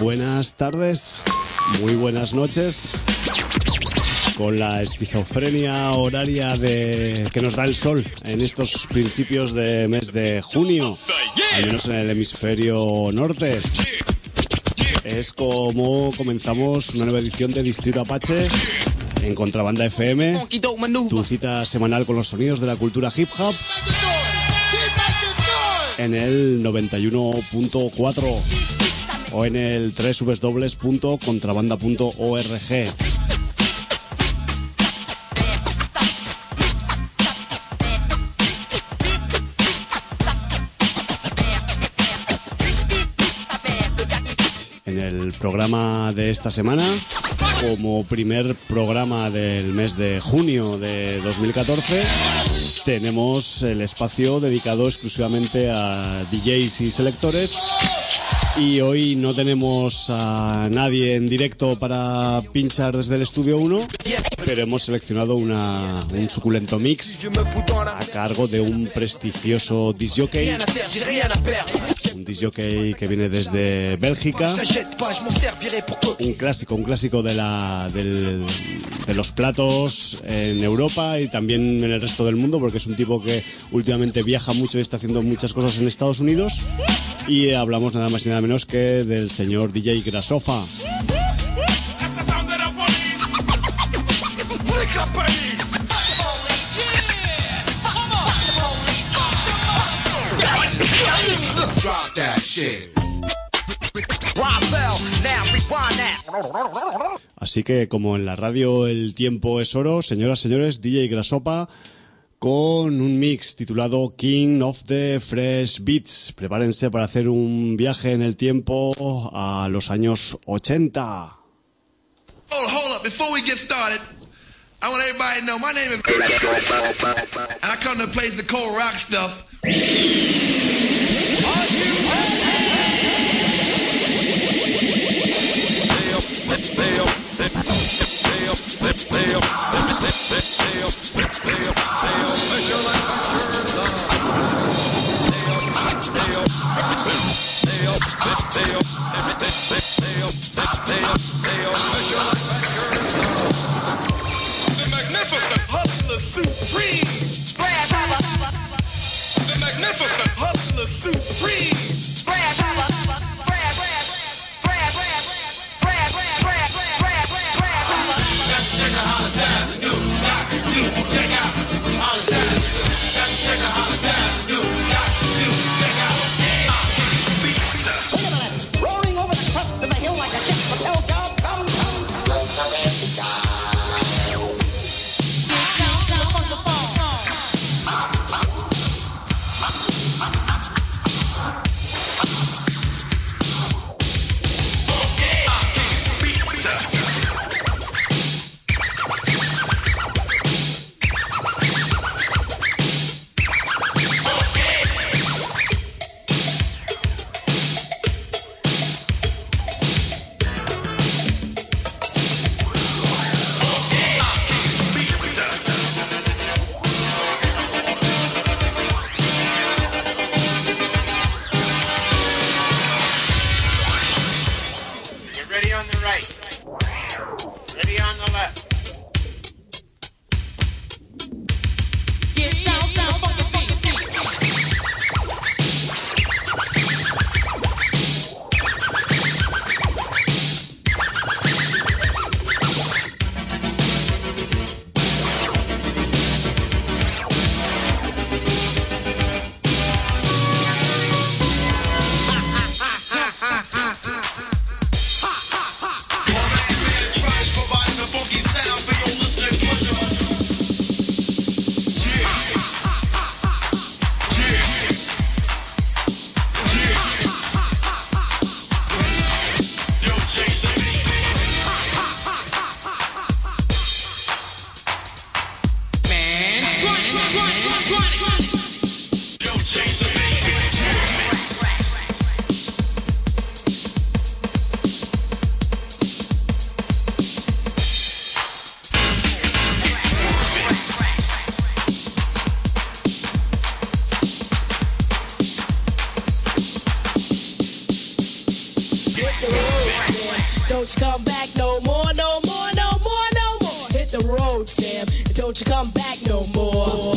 buenas tardes, muy buenas noches. Con la esquizofrenia horaria que nos da el sol en estos principios de mes de junio, al menos en el hemisferio norte. Es como comenzamos una nueva edición de Distrito Apache en Contrabanda FM, tu cita semanal con los sonidos de la cultura hip hop, en el 91.4 o en el www.contrabanda.org. En el programa de esta semana, como primer programa del mes de junio de 2014, tenemos el espacio dedicado exclusivamente a DJs y selectores. Y hoy no tenemos a nadie en directo para pinchar desde el estudio 1, pero hemos seleccionado un suculento mix a cargo de un prestigioso discjockey, un discjockey que viene desde Bélgica, un clásico de los platos en Europa y también en el resto del mundo, porque es un tipo que últimamente viaja mucho y está haciendo muchas cosas en Estados Unidos. Y hablamos nada más y nada menos que del señor DJ Grassofa. Así que, como en la radio el tiempo es oro, señoras, señores, DJ Grassofa con un mix titulado King of the Fresh Beats. Prepárense para hacer un viaje en el tiempo a los años 80. Hold up, before we get started, I want everybody to know my name is and I come to play the cold rock stuff. The magnificent hustler supreme. The magnificent hustler. road, Sam, and don't you come back no more.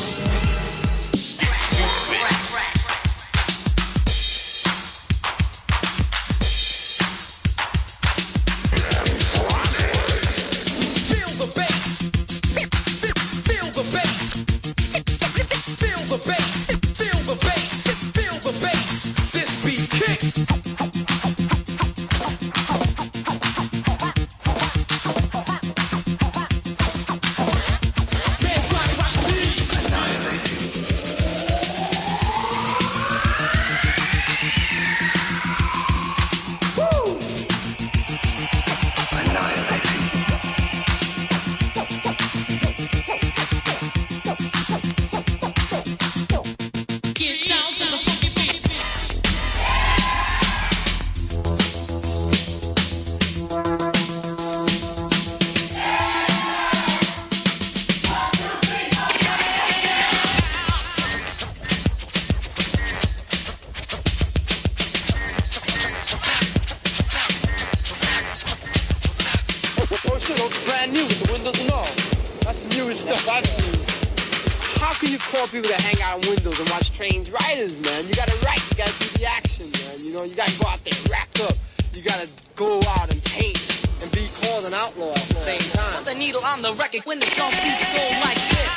People that hang out in windows and watch trains riders, man. You gotta write, you gotta see the action, man. You know, you gotta go out there wrapped up. You gotta go out and paint and be called an outlaw at the same time. Put the needle on the record when the drum beats go like this.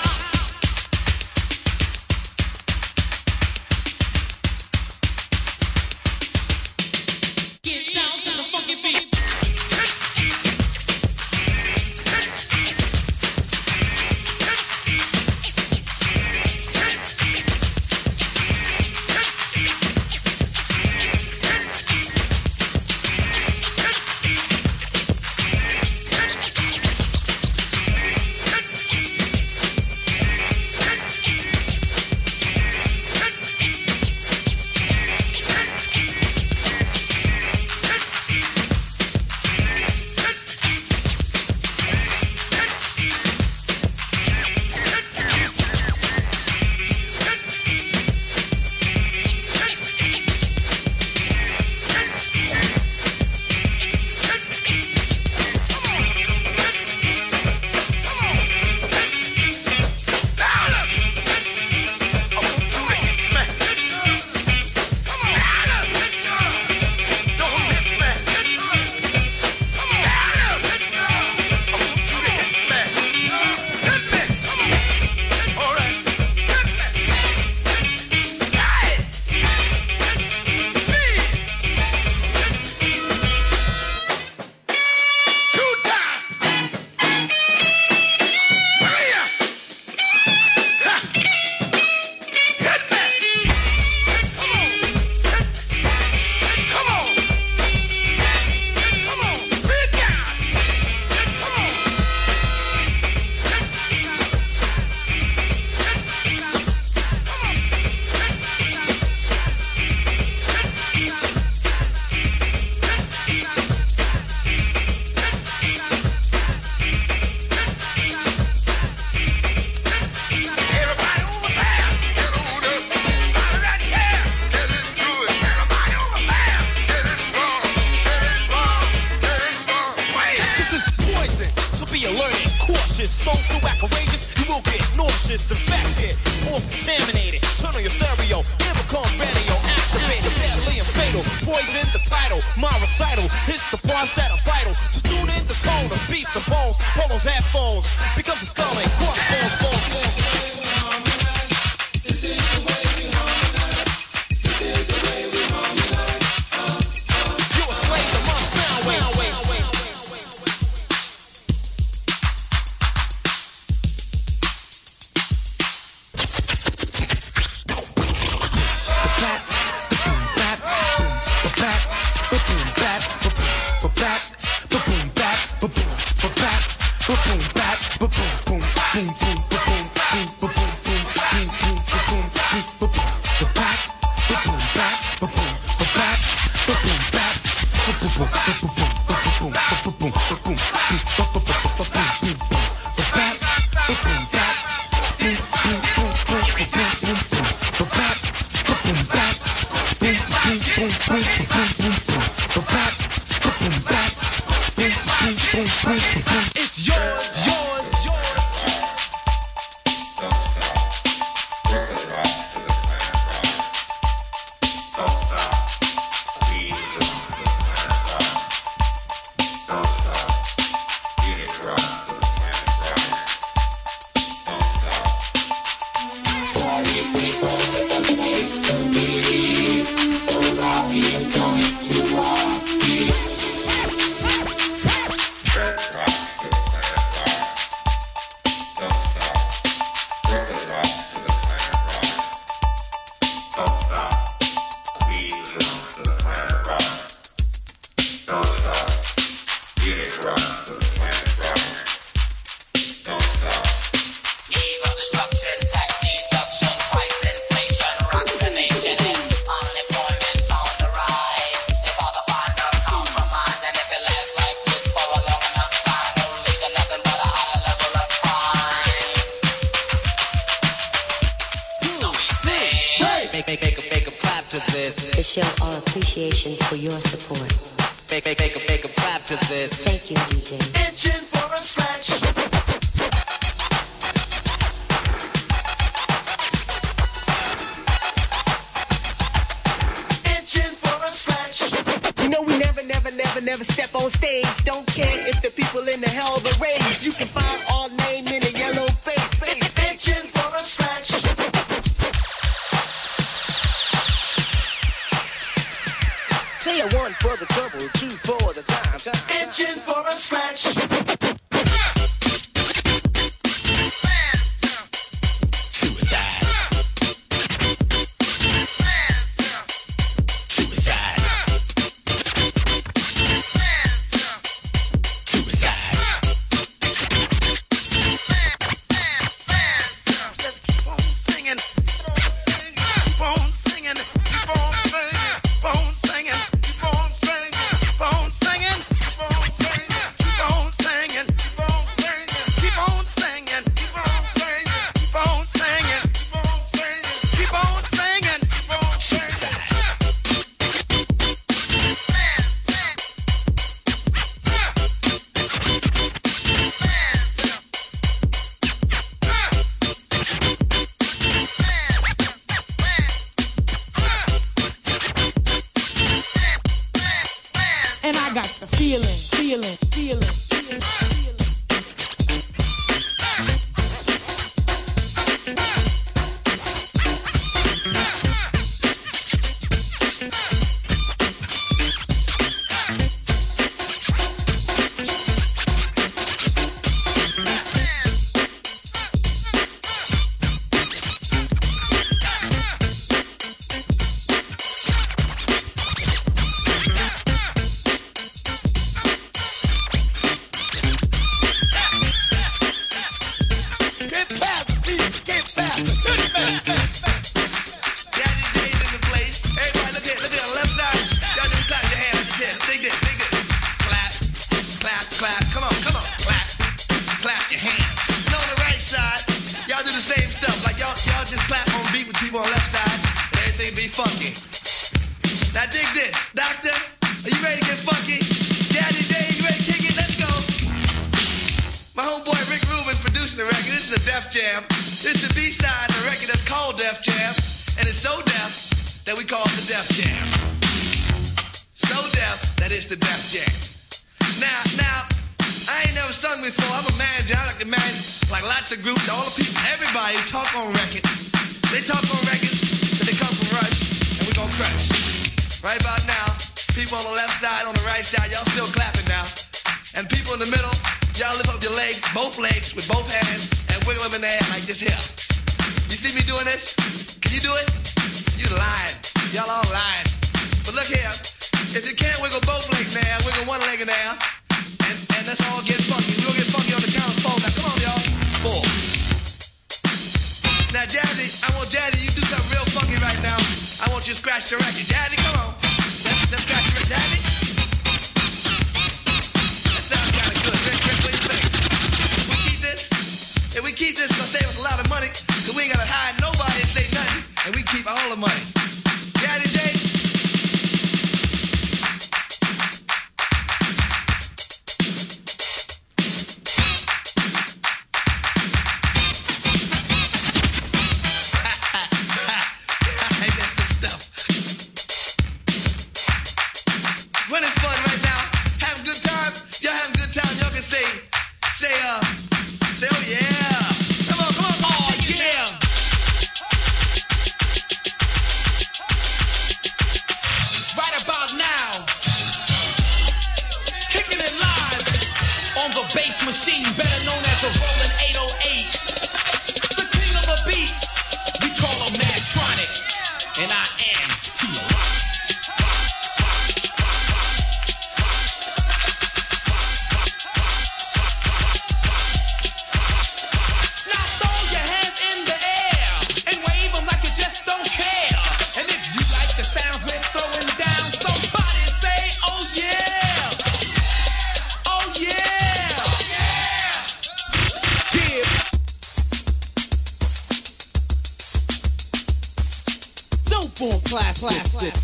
Get down to the funky beat. It's yours, yours, yours. show our appreciation for your support. Make a clap to this. Thank you, DJ. Itching for a scratch. Itching for a scratch. You know we never step on stage. Don't care if the people in the hell of a rage. You can find our name in a yellow face. Itching for a scratch. Say a one for the trouble, two for the time. Itching for a scratch. Full plastic.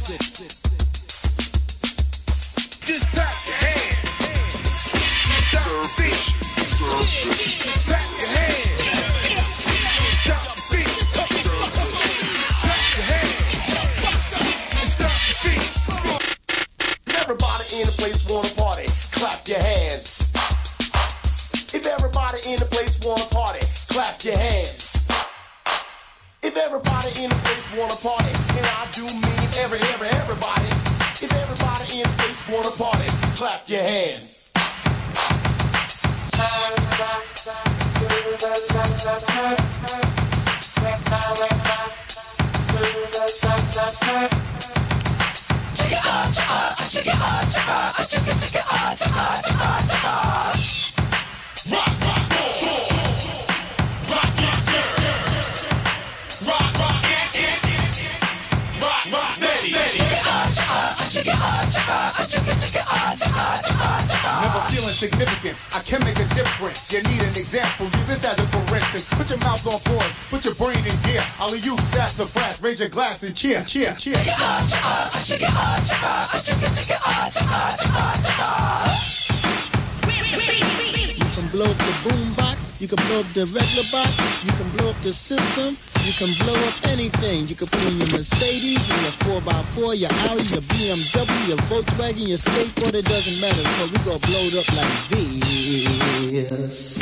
Just clap your hands. Stop the beat. Clap your hands. Stop the beat. Clap your hands. And stop the beat. Everybody in the place wanna party. Clap your hands. If everybody in the place wanna party, clap your hands. If everybody in the place wanna party, and I do mean everybody. If everybody in the place wanna party, clap your hands. Never feeling significant, I can make a difference. You need an example, use this as a for instance. Put your mouth on pause, put your brain in gear. I'll use sassafras, raise your glass and cheer. You can blow up the boom box, you can blow up the regular box, you can blow up the system, you can blow up anything. You can put in your Mercedes, and your 4x4, your Audi, your BMW, your Volkswagen, your skateboard, it doesn't matter, because we gonna blow it up like this.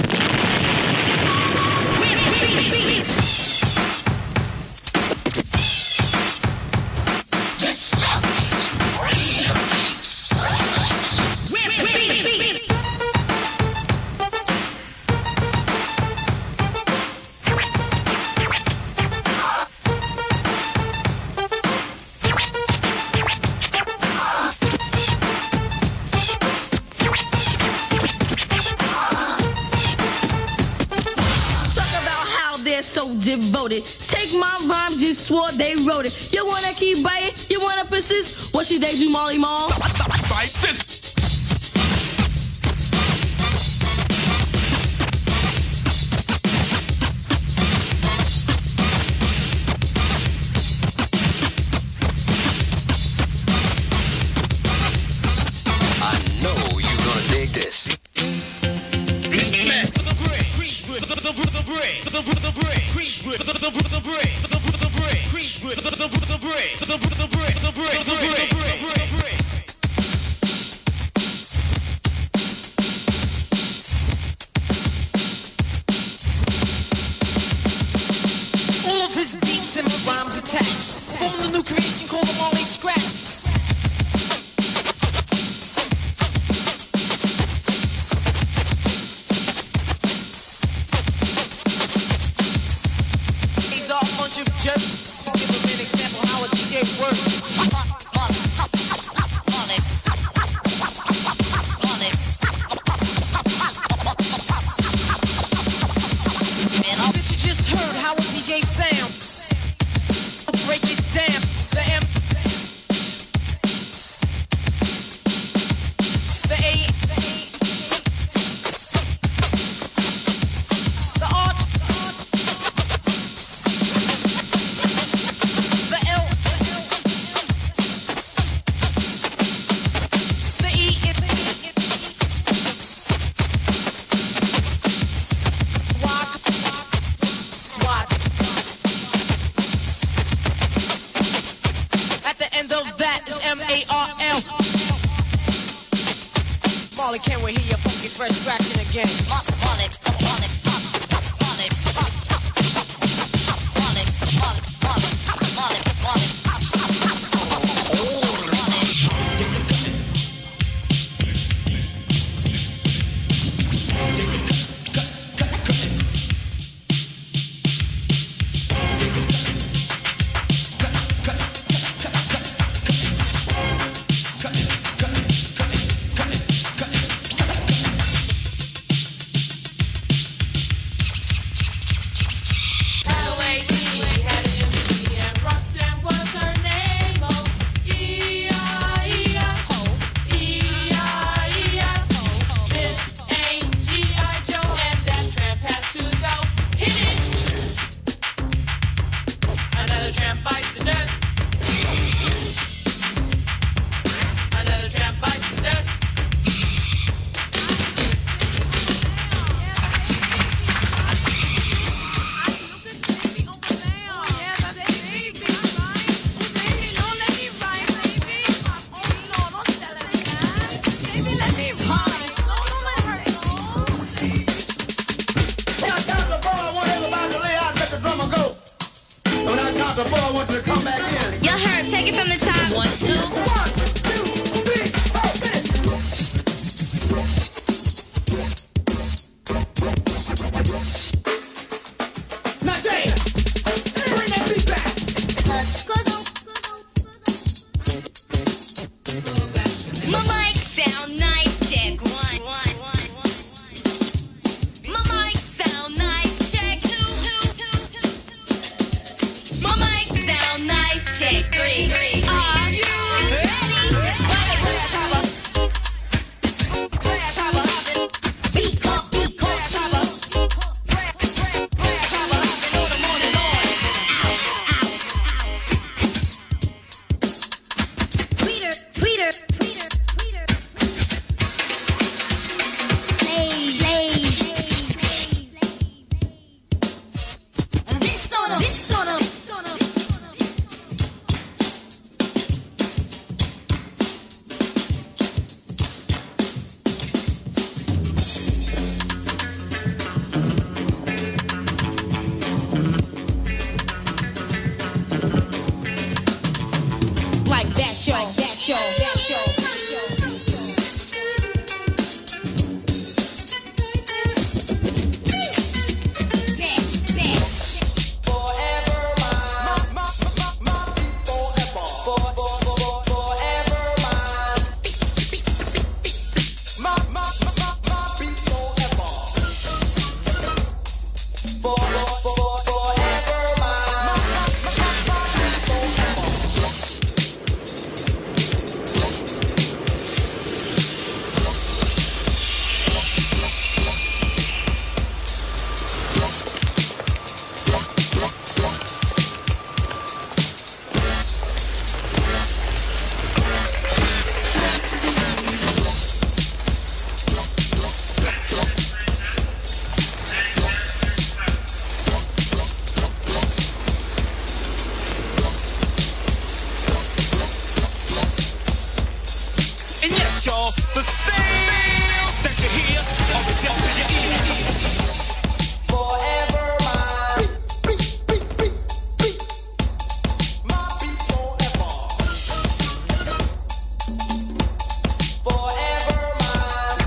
Devoted. Take my rhymes, just swore they wrote it. You wanna keep biting? You wanna persist? What should they do, Molly Mall? Fight this. I know you're gonna dig this. All of his beats and rhymes attached. From the new creation called the Molly Scratch. Just give them an example how a DJ works. Did you just heard how a DJ sounds? Break it down. The M, the A, the arch. M-A-R-L. Molly, can't we hear your funky fresh scratching again? Molly. out the ball, want you to come back in. Y'all heard, take it from the top. 1, 2. 1, 2, 3, open it. Now, Dana, bring that beat back. My mic sound nice, check 1. My mic sound nice, check 2. My mic sound nice, check 3. Are you ready? Beat up, beat up. Tweeter. This on 'em. Like that, yo. And yes, y'all, the sounds that you hear are the depths of your ear. Forever mine. My beat forever. Forever mine.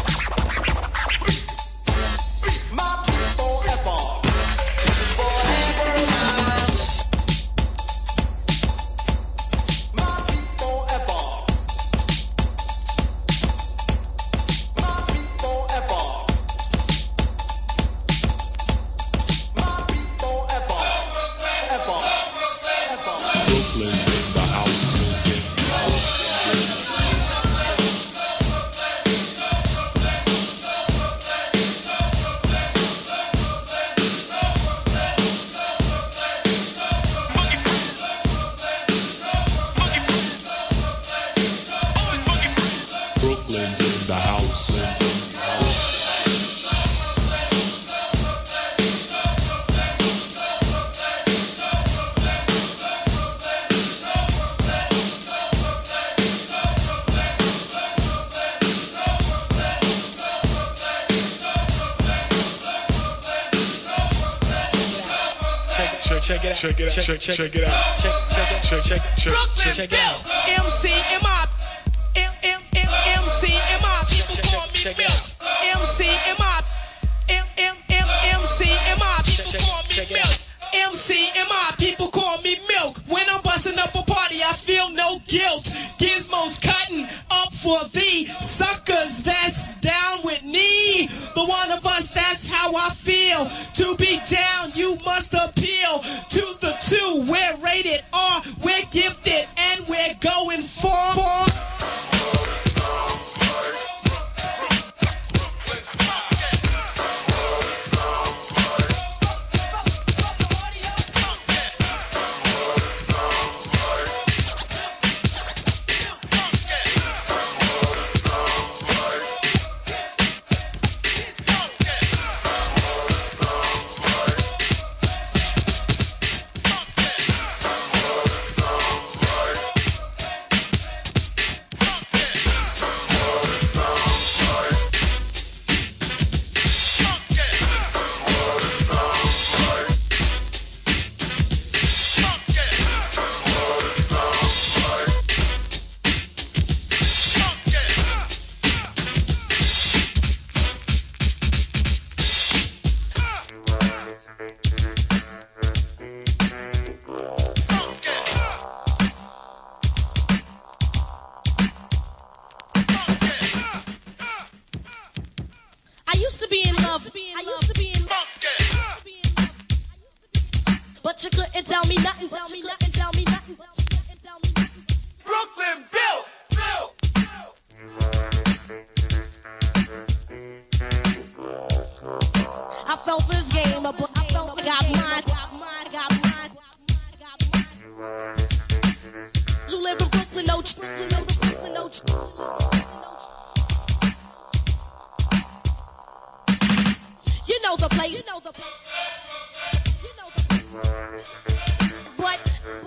My beat forever. Forever mine. My beat forever. Brooklyn's in the house. Check it out. Check it out. Check it out. MCMI. People call me Milk. MCMI. People call me Milk. MCMI. People call me Milk. When I'm busting up a party, I feel no guilt. Gizmos cutting up for the suckers that's down with me. The one of us, that's how I feel. To be down, you must appeal to the two. We're rated R, we're gifted, and we're going for. but you couldn't tell me nothing. Brooklyn built. I fell for this game, but I got mine. You live in Brooklyn, no. You know the place. But.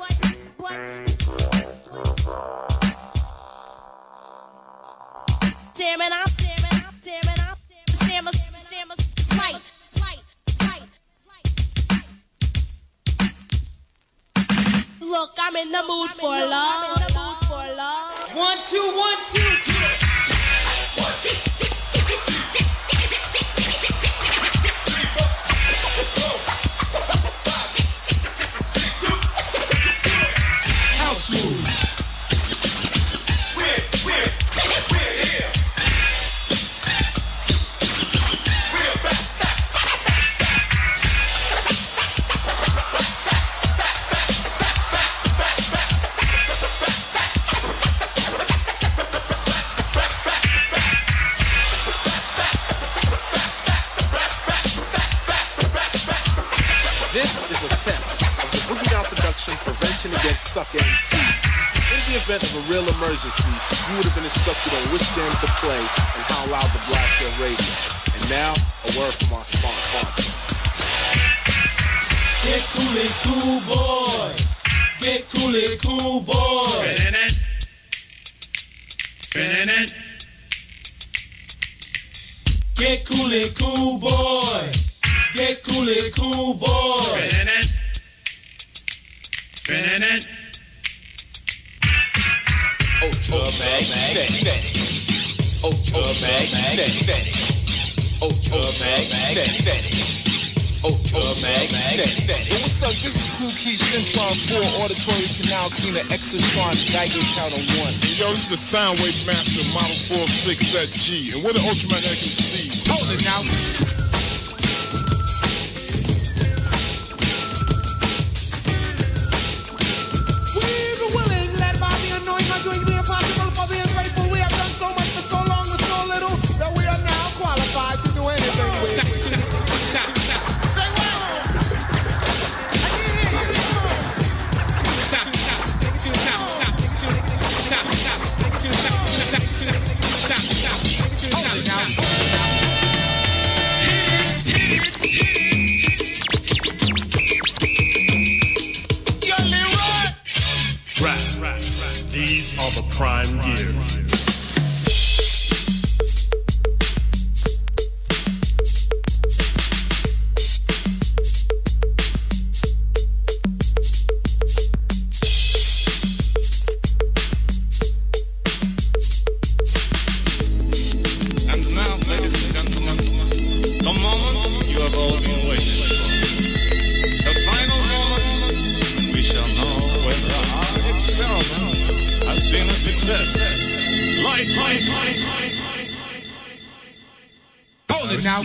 Tearing up. Slice. Look, I'm in the mood for love. 1, 2, 1, 2. House move. We're here. We're back. This is a test of the Boogie Down Production Prevention Against Suck MC. In the event of a real emergency, you would have been instructed on which jams to play and how loud to blast your radio. And now, a word from our sponsor. Get cool and cool, boy. Get cool and cool, boy. Spinning it. Get cool and cool, boy. Get cool and cool, boy. Spinning it. Magnetic. Yo, what's up? This is Crew Key, Syntron 4, Auditory Canal Cleaner, Exotron, Geiger Count on 1. Yo, this is the Soundwave Master, Model 46 at G. And we're the Ultramagnetic MC. Hold it now. Doing the impossible for the ungrateful. We have done so much for so long and so little that we are now qualified to do anything with. Say what? I need it. These are the prime years. And now, ladies and gentlemen, the moment you have all been waiting for. The final moment when we shall know whether our experiment has been a success. Light. Hold it now.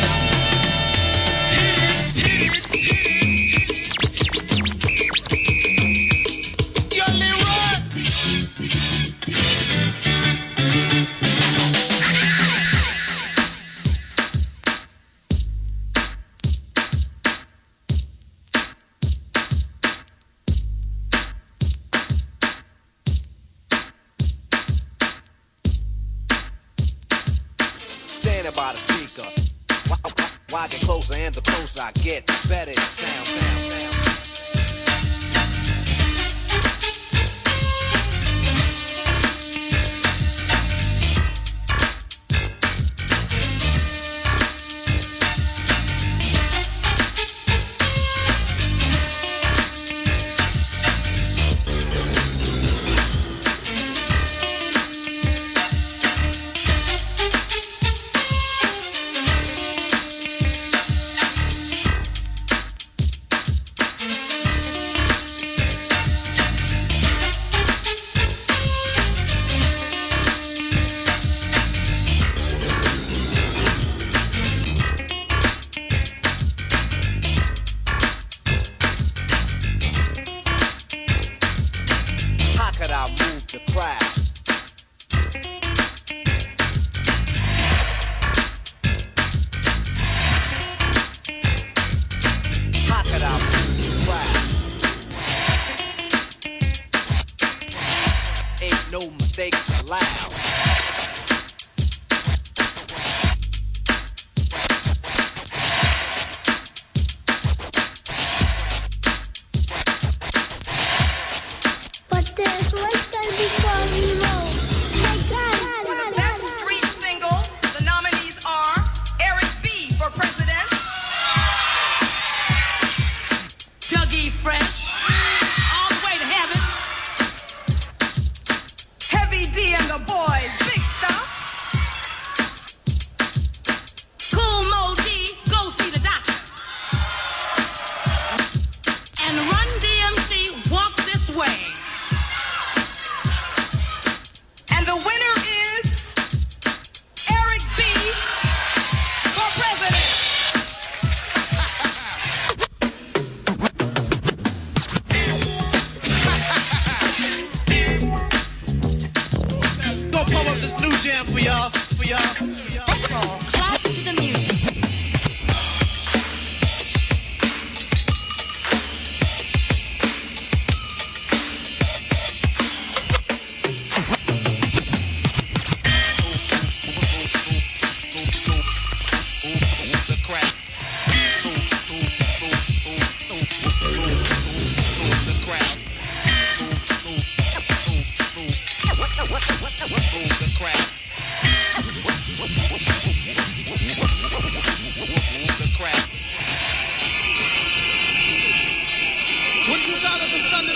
Standing by the speaker. Why get closer and the closer I get, the better it sounds.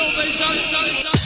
Salvation.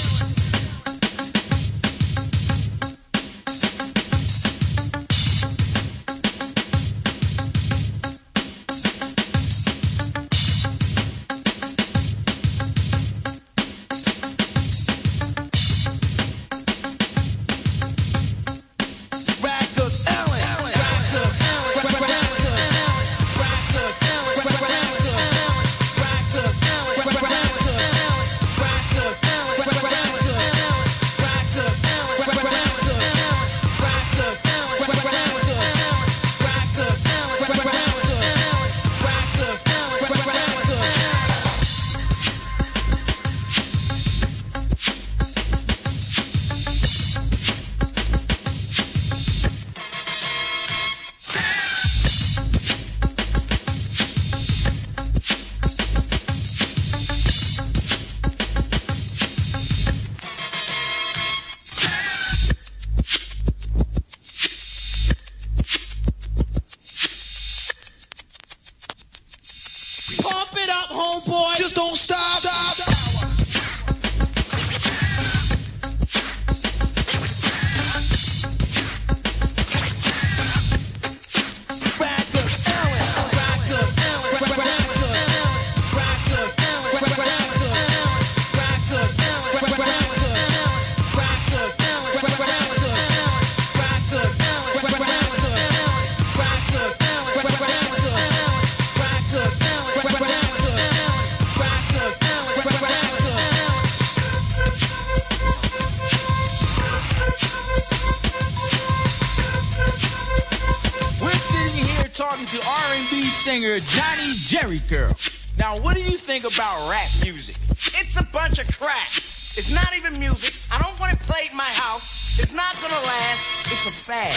Singer Johnny Jerry Curl. Now, what do you think about rap music? It's a bunch of crap. It's not even music. I don't want it played in my house. It's not gonna last. It's a fad.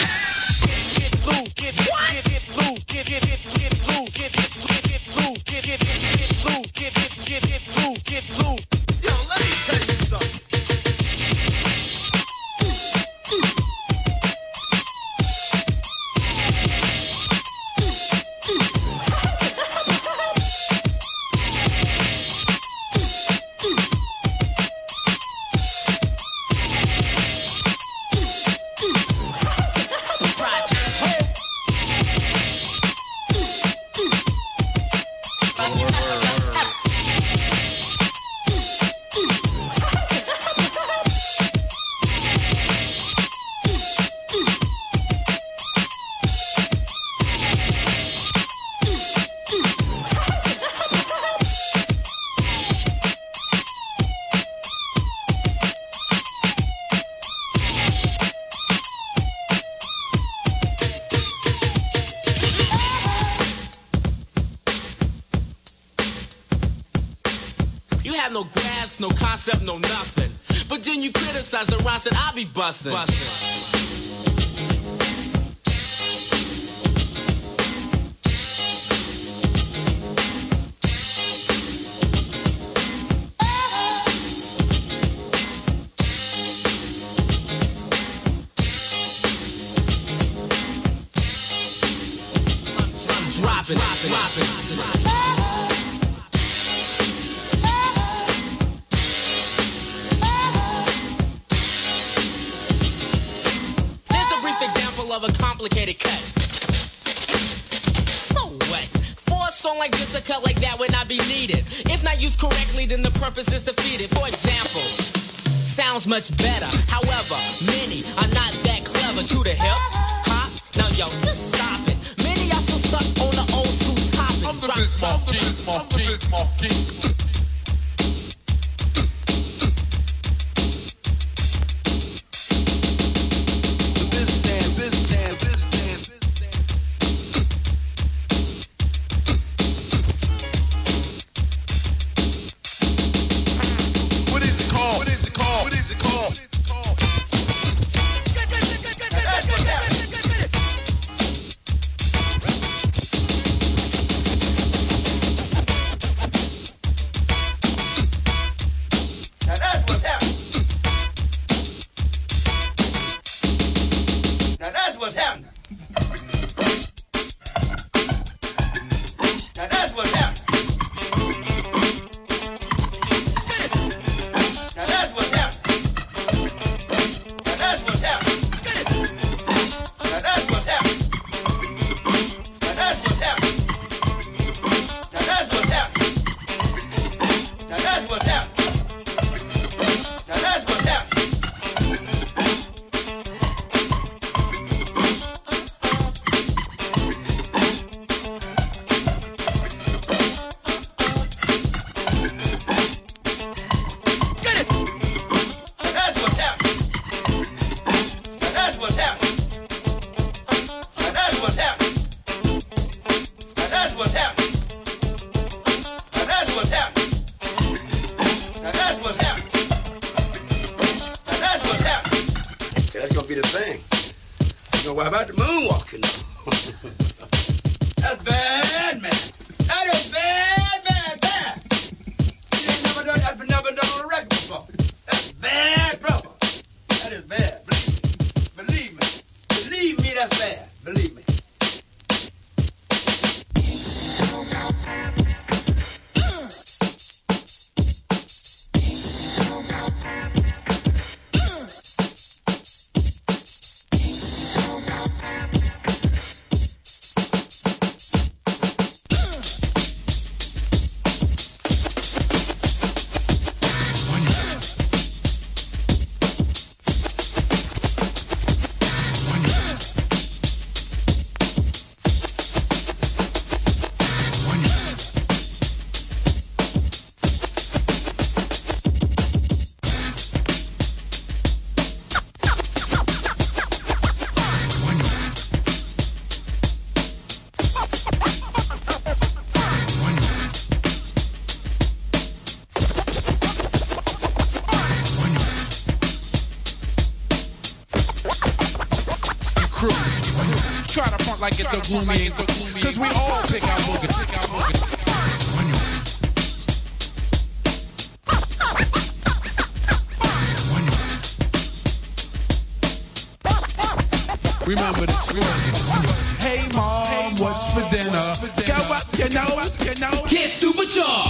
Get loose, get loose, get loose, get loose, get loose. Yo, let me tell you something. No concept, no nothing. But then you criticize the rhyme, said I be bustin'. Drop it. Of a complicated cut. So what? For a song like this, a cut like that would not be needed. If not used correctly, then the purpose is defeated. For example, sounds much better. However, many are not that clever. To the hip hop. Now yo, just stop it. Many are still stuck on the old school topics. I'm the Bismarck King. How about the moonwalking? That's bad, man. That is bad, bad, bad. You ain't never done that, never done on a record before. That's bad, brother. That is bad. Believe me. Believe me, that's bad. Believe me. Try to front like it's so gloomy, cause we all pick our boogers. Remember the slogan. Hey mom, what's for dinner? Go up your nose, get stupid jaw.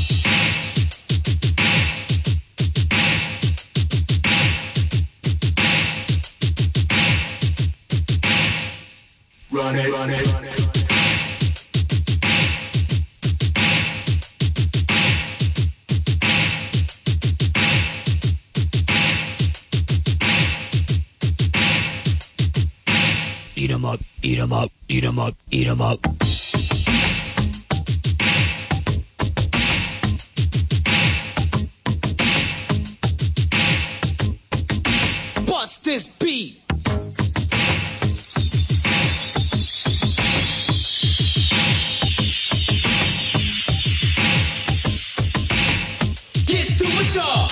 Run it, run it, run it. Eat 'em up, eat 'em up, eat 'em up, eat 'em up. Bust this beat. Get stupid jaw.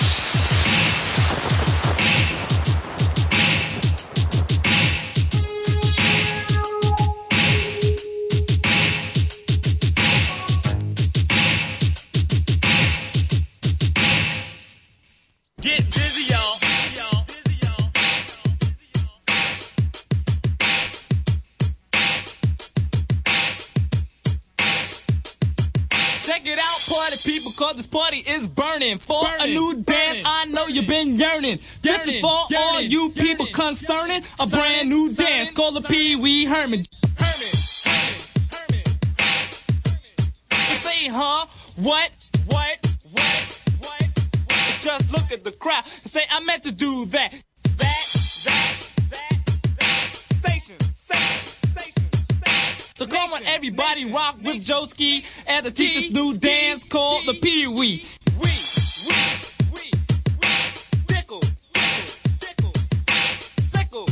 Get busy, y'all. Check it out, party people, cause this party is burning. For a new dance, I know you've been yearning. This is for all you people concerning a brand new dance called the Pee Wee Herman. You say, huh? What? Just look at the crowd and say, I meant to do that. Station. So come on, everybody, rock with Joeski as I teach this new dance called the Pee Wee. Sickle.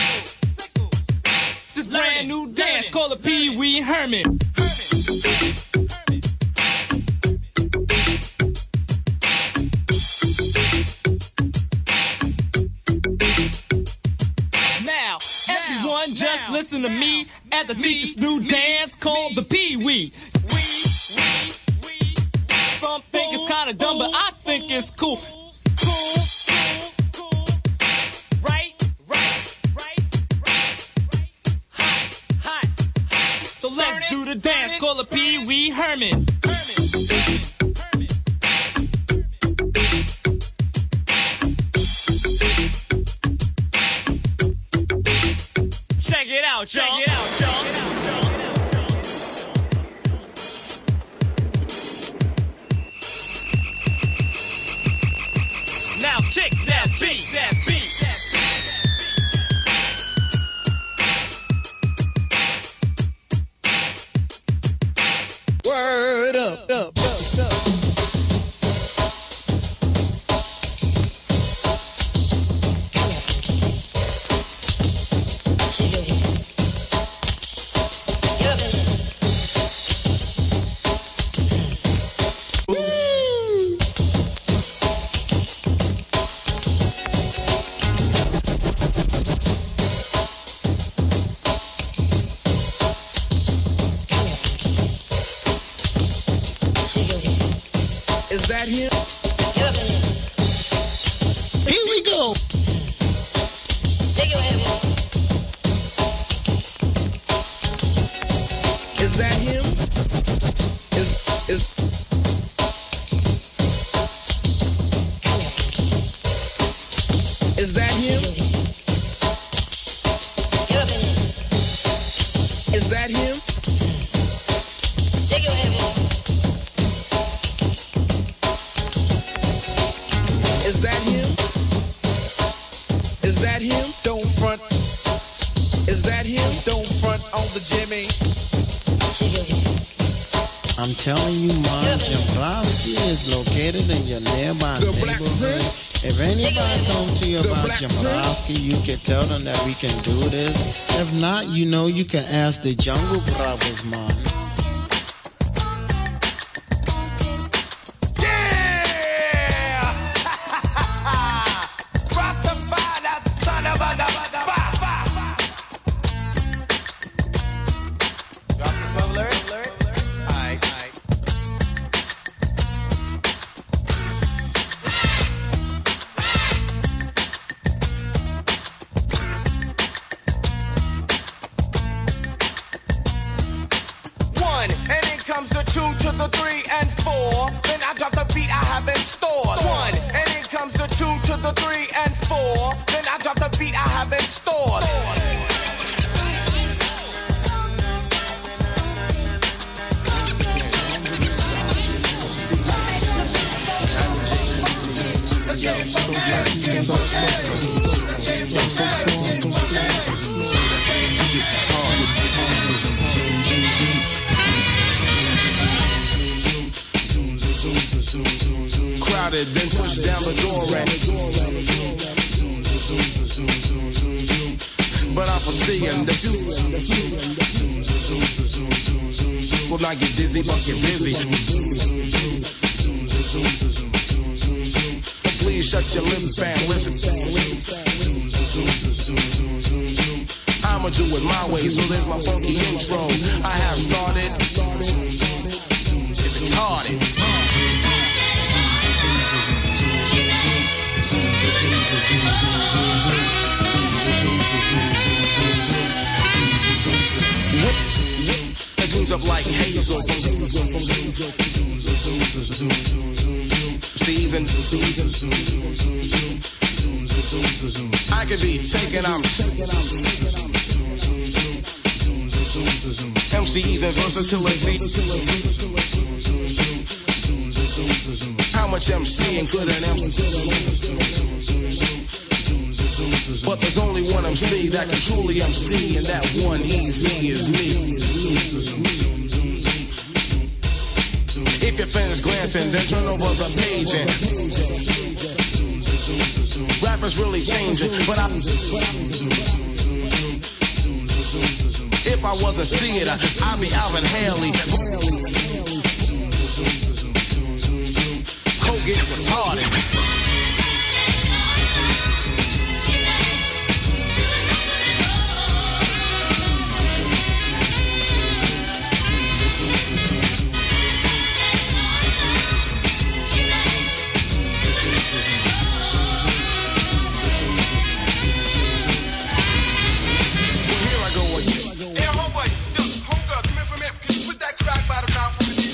This brand new dance called the Pee Wee Herman. Now, everyone just listen to me as I teach this new dance called the Pee Wee. Some think it's kinda dumb, but I think it's cool. Right. Hot. So let's do the dance called the Pee Wee Herman. Check it out, y'all. Now kick that beat. Word Is that him? Here we go. Shake your head, boy. Is that him? Is that him? Is that him? Shake your head, boy. Is that him? Is that him? Don't front. Is that him? Don't front on the Jimmy. I'm telling you, Mom, Jimbrowski is located in your nearby neighborhood. If anybody comes to you about Jimbrowski, you can tell them that we can do this. If not, you know you can ask the Jungle Brothers, Mom. Then push down the door rack. But I'm foreseeing the will not get dizzy, but get busy. Please shut your lips and listen. I'ma do it my way, so there's my funky intro. I have started. It's retarded. It cleans up like hazel season. I could be taken out. MCs and versatility. How much MCing could an MC? But there's only one MC that can truly MC, and that one easy is me. If you're finished glancing, then turn over the page and rappers really changing, but if I was a theater, I'd be Alvin Haley. Coke get retarded. Hey, homeboy, homegirl, come here for a minute. Can you put that crack bottle down for me?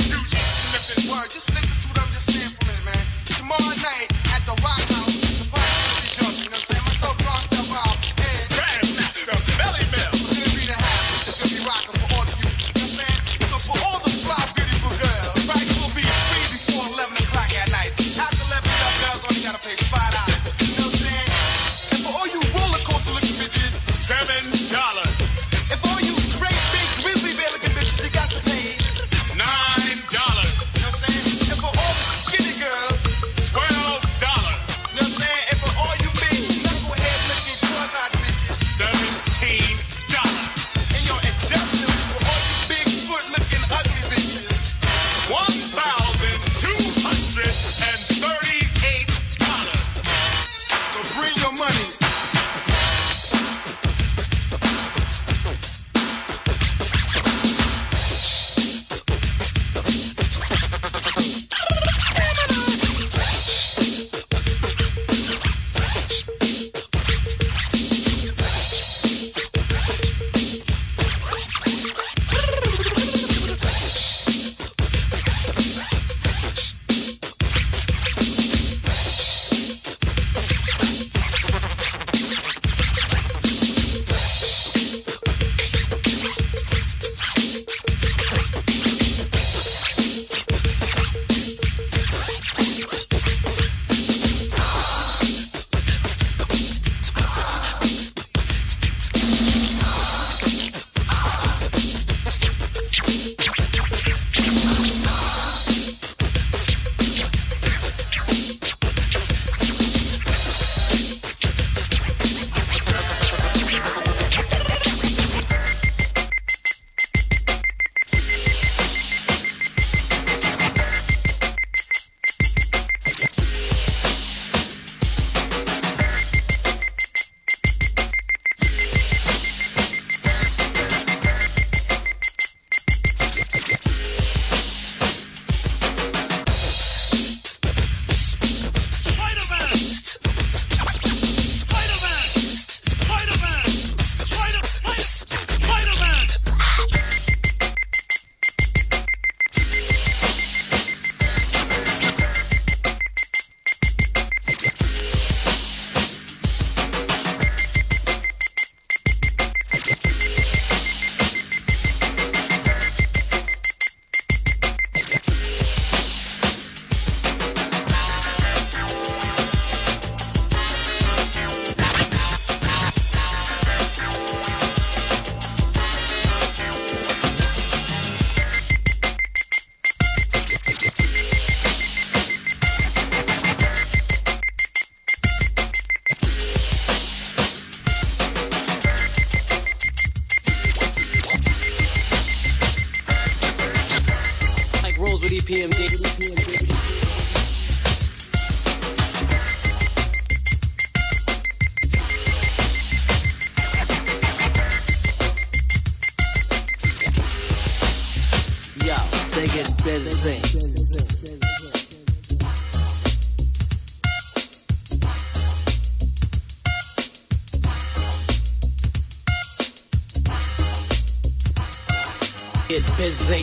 get busy.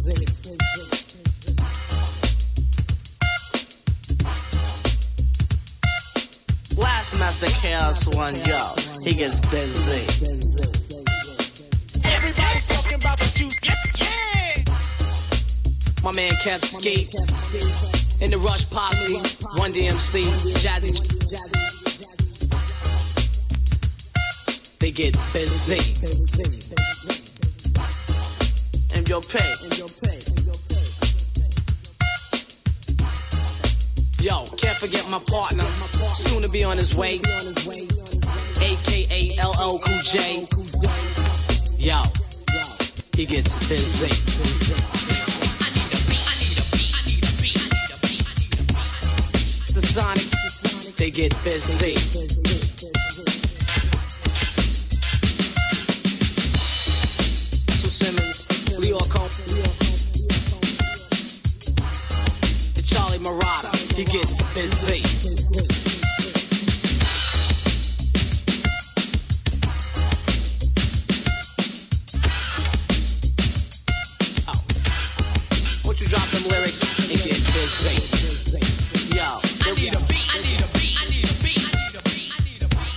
Last semester KRS-One, yo, he gets busy. Everybody's talking about the juice. Yeah. My man Kev Ski, in the Rush Posse, One DMC, Jazzy. They get busy. And your pay. Yo, can't forget my partner, soon to be on his way, AKA LL Cool J. Yo, he gets busy. The Sonic, they get busy. Sue Simmons, Leo Cole, the Charlie Murata, he gets busy. Won't you drop them lyrics and get busy? Yo, I need a beat, I need a beat, I need a beat, I need a beat, I need a beat.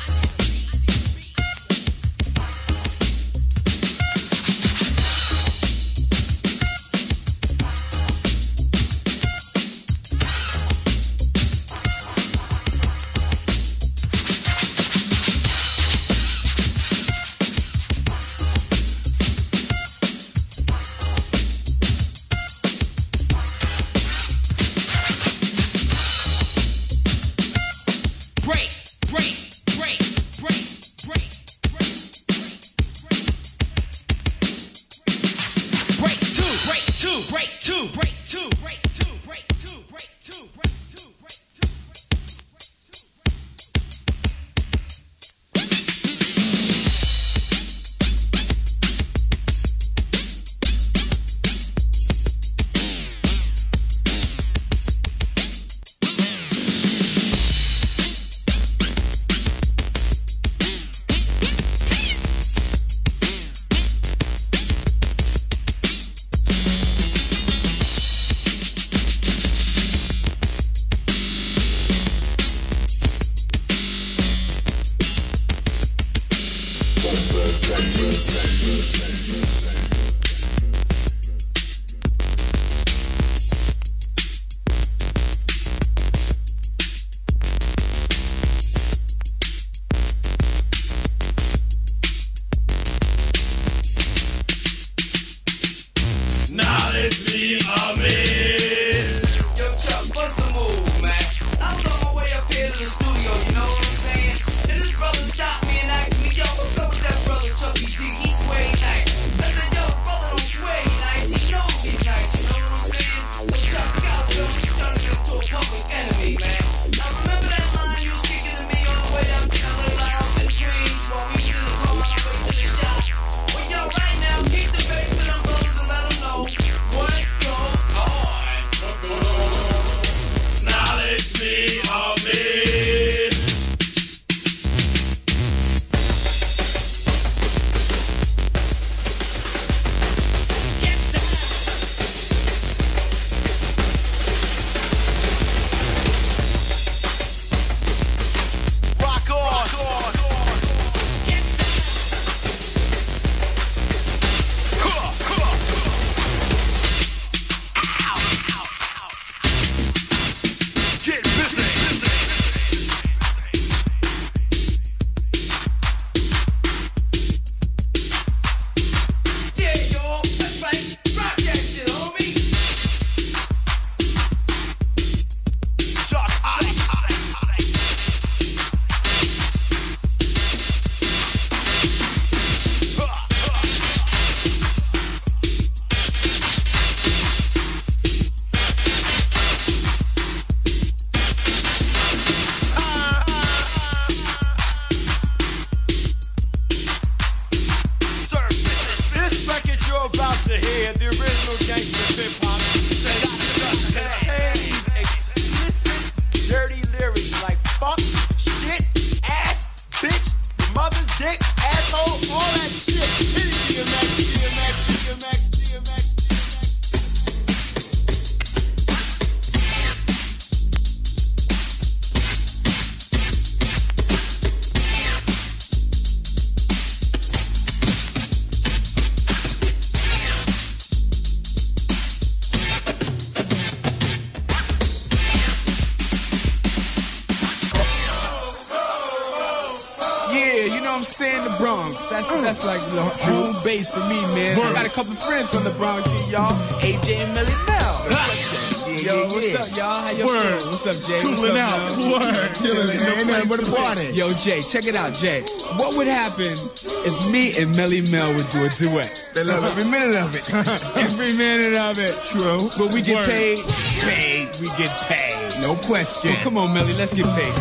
I'm saying? The Bronx. That's like the home base for me, man. I got a couple friends from the Bronx here, y'all. AJ and Millie Mel. Yo, what's up, y'all? How you feeling? What's up, Jay? Cooling out. Chilling, ain't nothing but a party. Yo, Jay, check it out, Jay. What would happen if me and Melly Mel would do a duet? They love every minute of it. Every minute of it. True. But we get paid. We get paid. No question. Well, come on, Melly, let's get paid.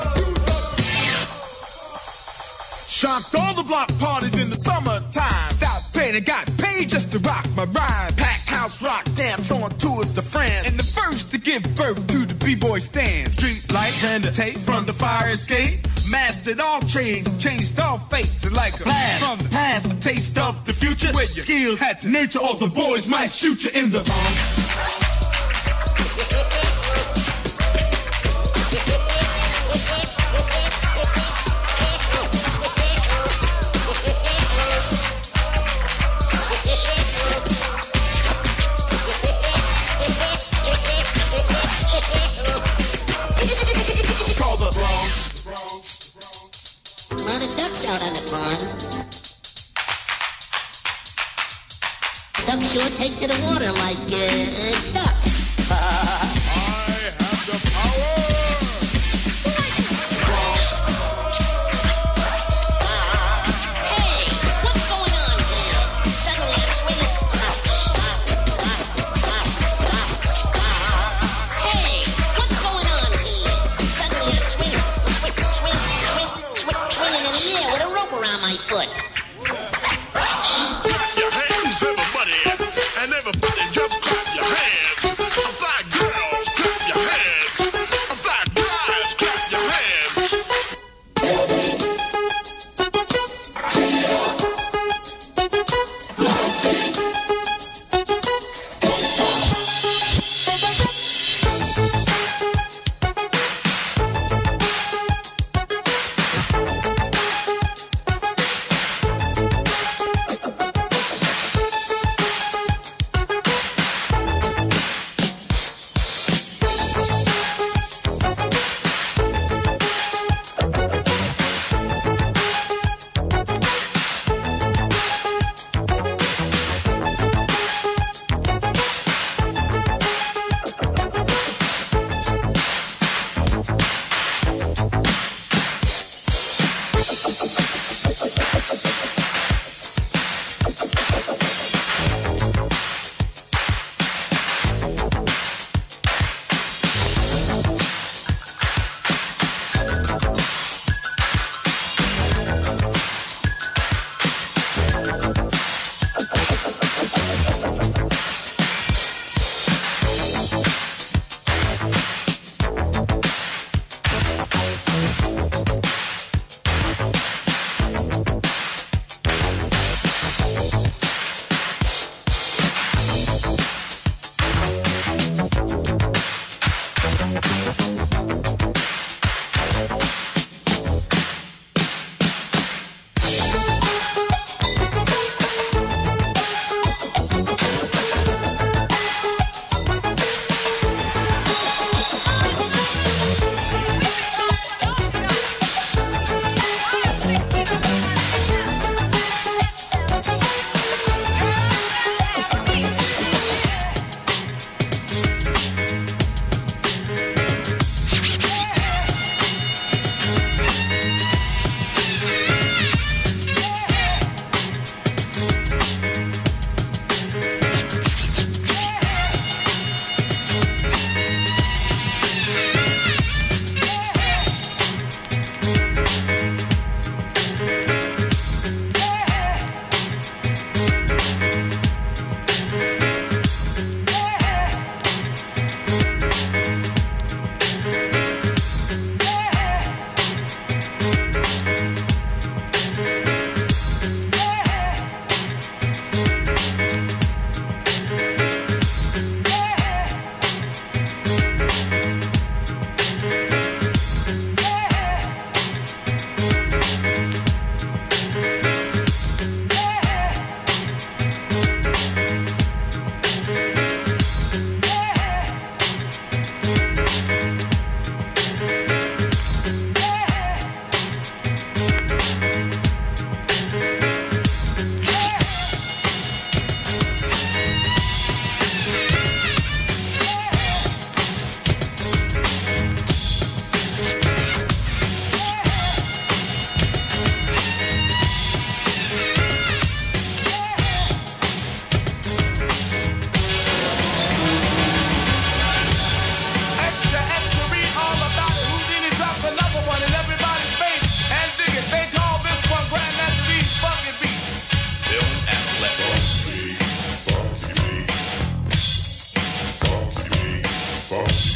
Shocked all the block parties in the summertime. Stop paying and got paid just to rock my rhyme. Packed house rock dance on tours to France. And the first to give birth to the B-boy stand. Street light, ran the tape from the fire escape. Mastered all trades, changed all fates. And like a blast from the past, a taste of the future. Where your skills had to nurture, all the boys might shoot you in the Bronx. Lot of ducks out on the pond. Ducks sure take to the water like ducks. I have the power. Hey, what's going on here? Suddenly I'm swinging. Hey, what's going on here? Suddenly I'm swinging in the air with a rope around my foot. Your hands, everybody, and everybody just clap your hands.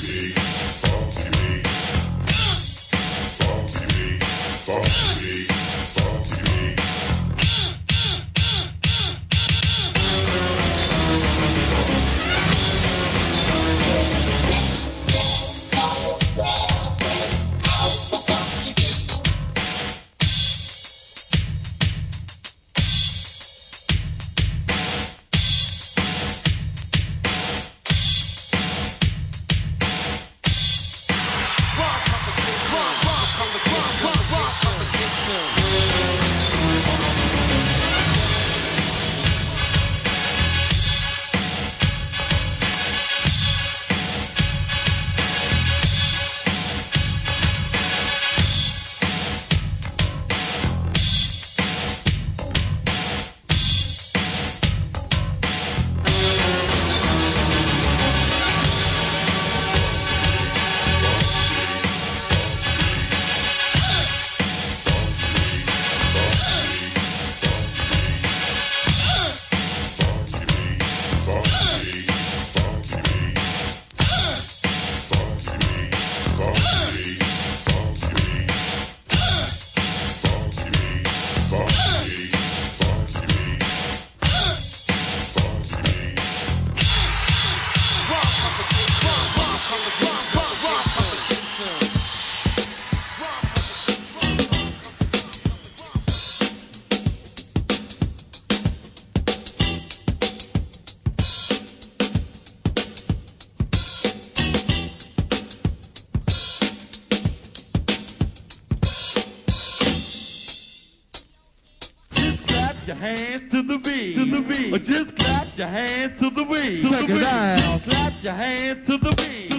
your hands to the beat. Or just clap your hands to the beat. Check it out. Just clap your hands to the beat.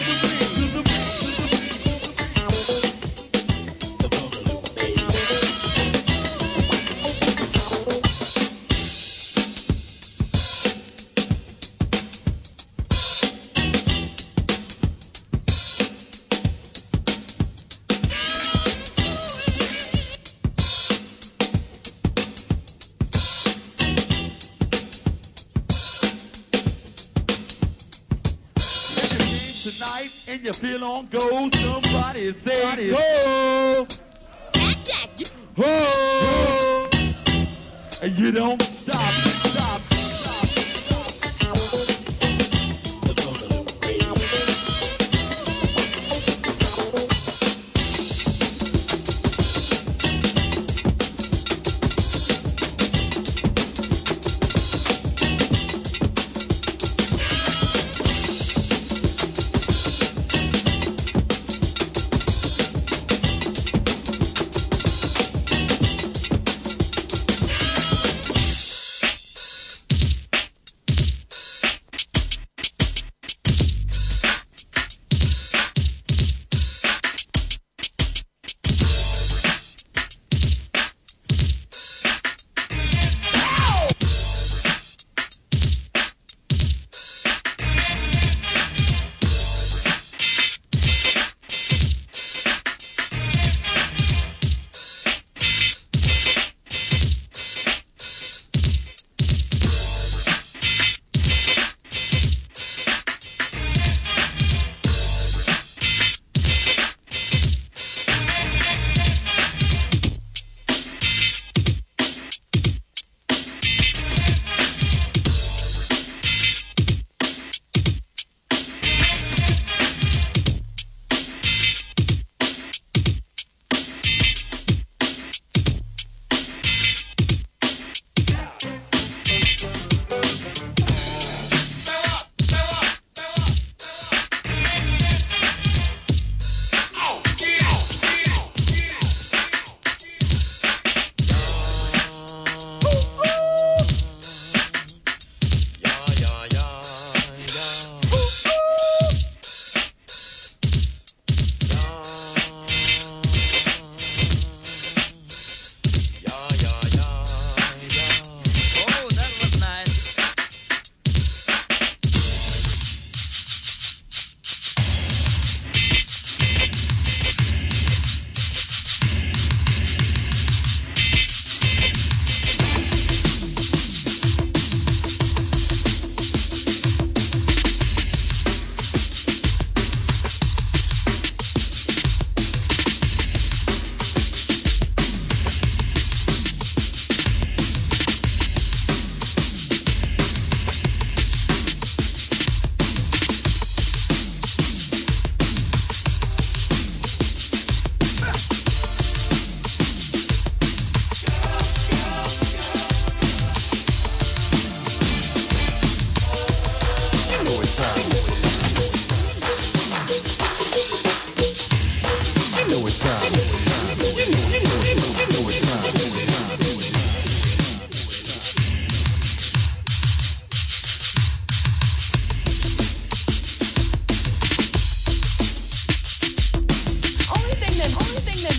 And you feel on go, somebody say go. Ho. And you don't stop.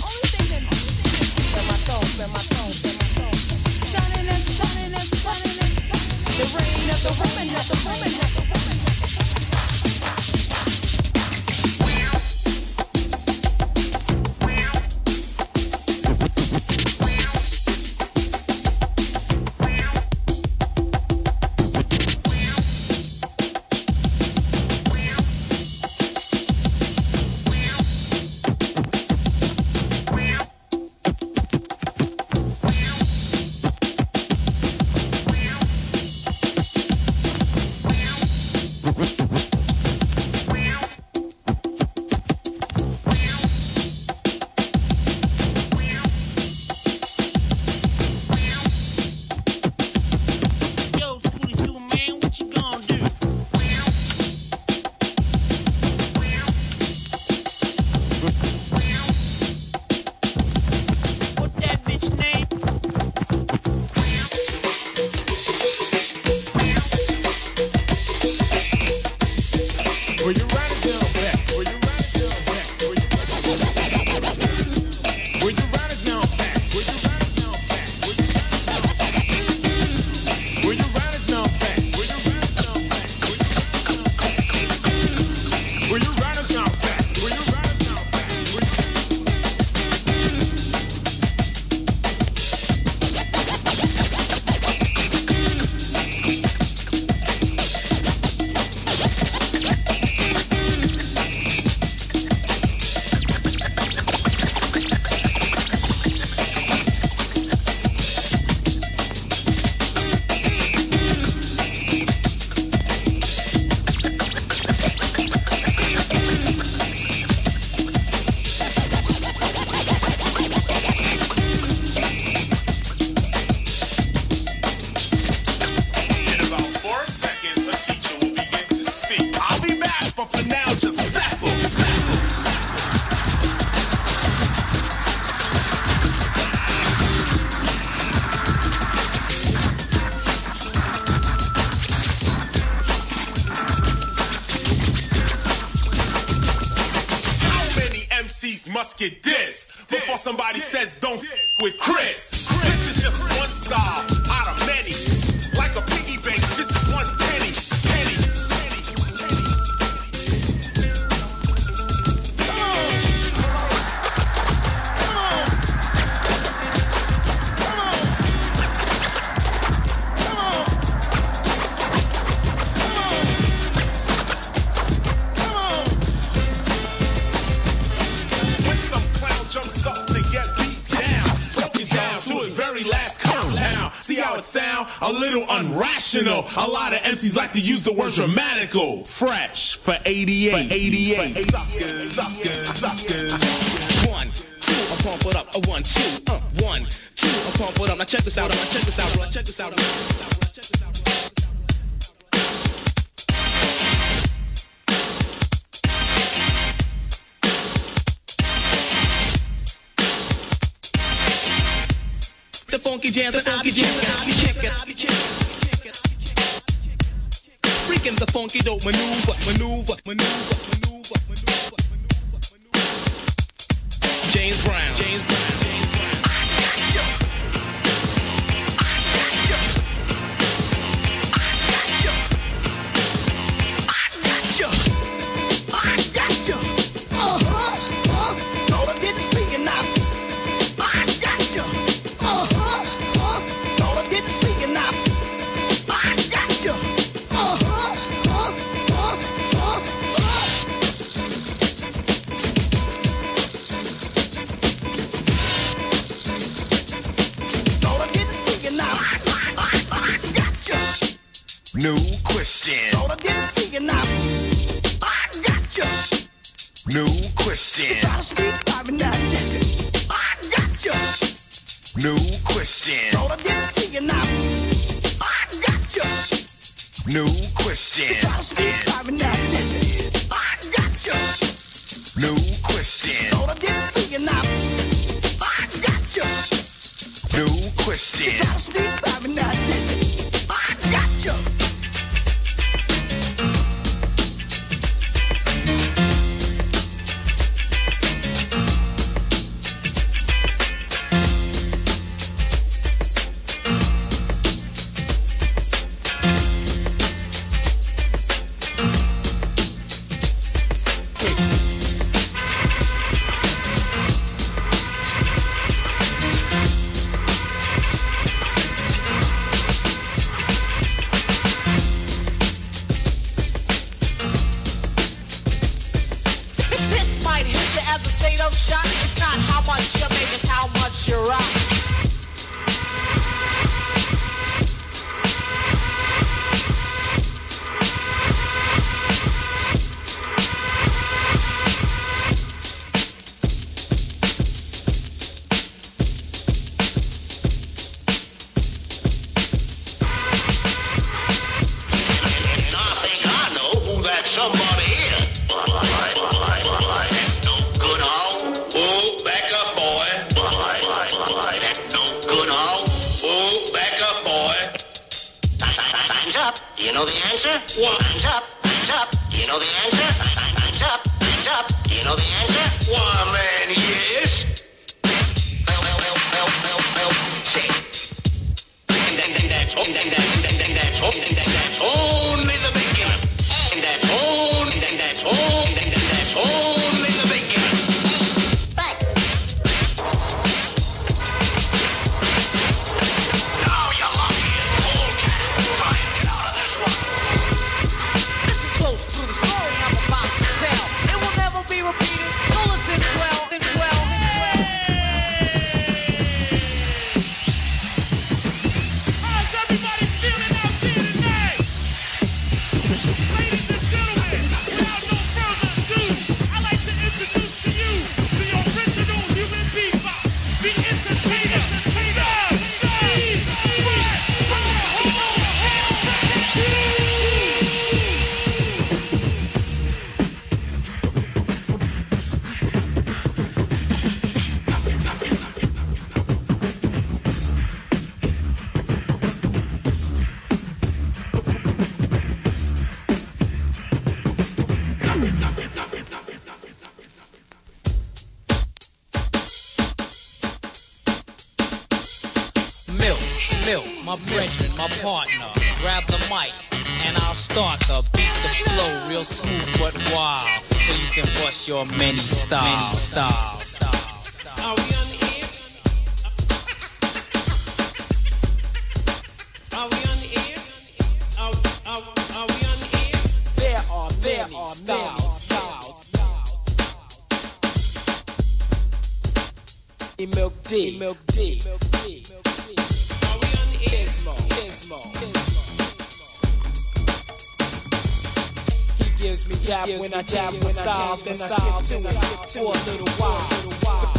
Must get dissed before somebody says don't with Chris. This is just one style out of many. Like a piggy bank, this is one penny. Sound a little unrational. A lot of MCs like to use the word dramatical. Fresh for 88. Suckers. 1, 2, I pump it up. 1, 2, 1, 2, I pump it up. Now check this out. The funky jam that I be checking. Freaking the funky dope maneuver. James Brown. New question. Thought I didn't see you now. I got you. New question. Try to speak private now. I got you. New question. Thought I didn't see you now. I got you. New question. Try to speak private now. I got you. New question. Thought I didn't see you now. I got you. New question. Try to speak private now. I got you. state of shock. It's not how much you make, it's how much you rock. Somebody here. No good hog. Oh, back up, boy. No good hog. Oh, back up, boy. Time's up. Do you know the answer? What? Time's up. Time's up. Do you know the answer? Time's up. Time's up. Do you know the answer? Why, man, yes. That's only the beginning. And that's only the beginning. Back. Now you're lucky as old cat. Try and get out of this one. This is close to the story I'm about to tell. It will never be repeated. So listen well and well. How's everybody feeling out there tonight? Ladies and gentlemen, without no further ado, I'd like to introduce to you the original human beatbox, the entertainer, Steve Milk, my brethren, my partner, grab the mic, and I'll start the beat the flow real smooth but wild, so you can bust your many styles. Are we on the air? Are we on the air? Are we on the air? There are many styles. Milk D. Gizmo. He gives me jab when I jab with style, then I skip to it for a little while.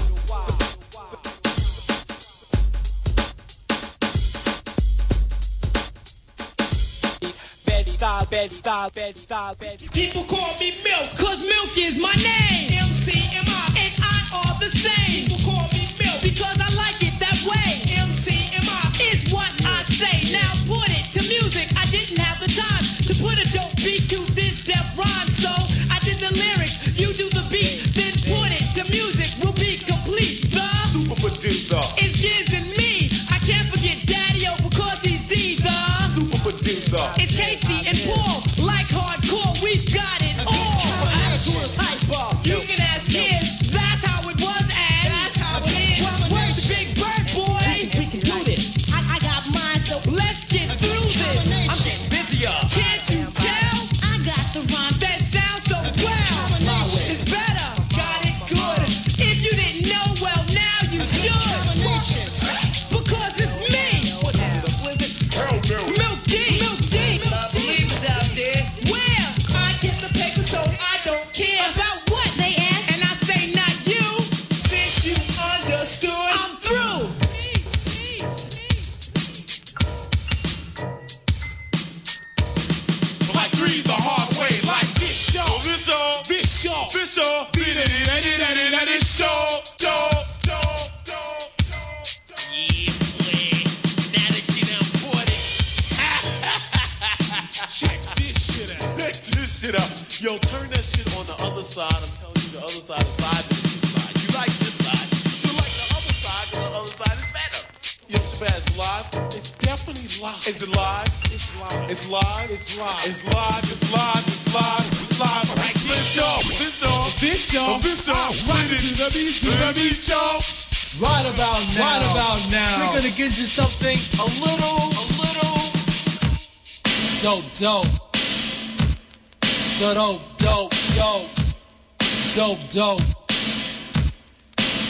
Bed style. People call me Milk, cause Milk is my name. MC-M-I and I are the same. People call me Milk because I like it that way. MC-M-I is what I say. Now put it to music. I didn't have the time to put a dope beat to this deaf rhyme, so I did the lyrics. You do the beat, then put it to music. We'll be complete. The super producer is Giz and me. I can't forget Daddy-O because he's D. The super producer is Casey and Paul. Like hardcore, we've got it all. Attitude is hyper. You can ask Giz. That's how it was, and that's how it is. Where's the big bird, boy? We can do this. I got mine, so let's get through this. I'm getting busier. Can't you tell? I got the rhymes that sound so well. It's better. Got it good. If you didn't know, well, now you should. Because it's me. Milk D. Believers out there. Where? I get the paper, so I don't care about what they ask. And I say not you. Since you understood, I'm through. Like read the hard way, like this show. Check this shit out. Check this shit out. Yo, turn that shit on the other side. I'm telling you, the other side is better than this side. You like this side. You like the other side, because the other side is better. Yo, Shabazz, it's live? It's definitely live. Is it live? It's live. It's live? It's live. It's live. It's live. It's live. It's live. Right, this show. Right to the beat show. Right about now. We're gonna get you something a little dope.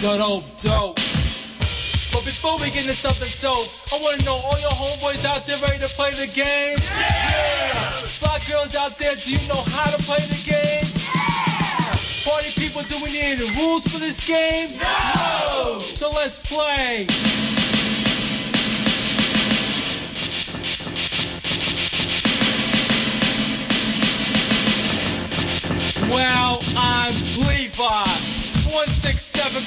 dope. But before we get into something dope, I wanna know all your homeboys out there ready to play the game? Yeah! Fly girls out there, do you know how to play the game? Yeah! Party people, do we need any rules for this game? No! So let's play. Well, I'm Levi, 167.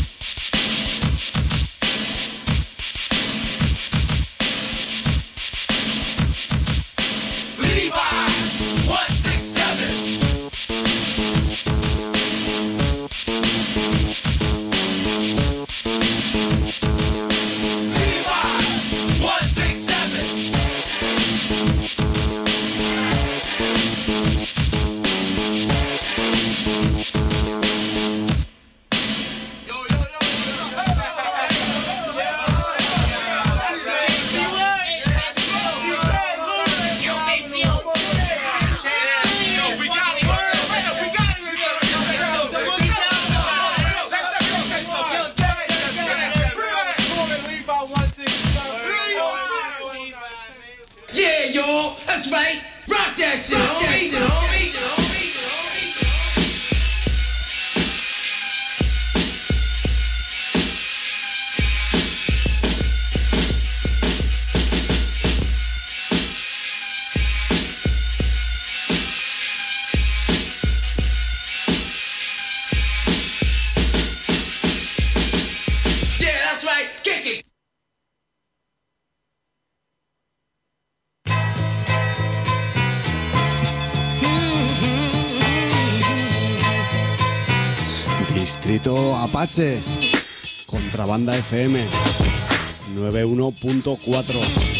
Distrito Apache, Contrabanda FM 91.4.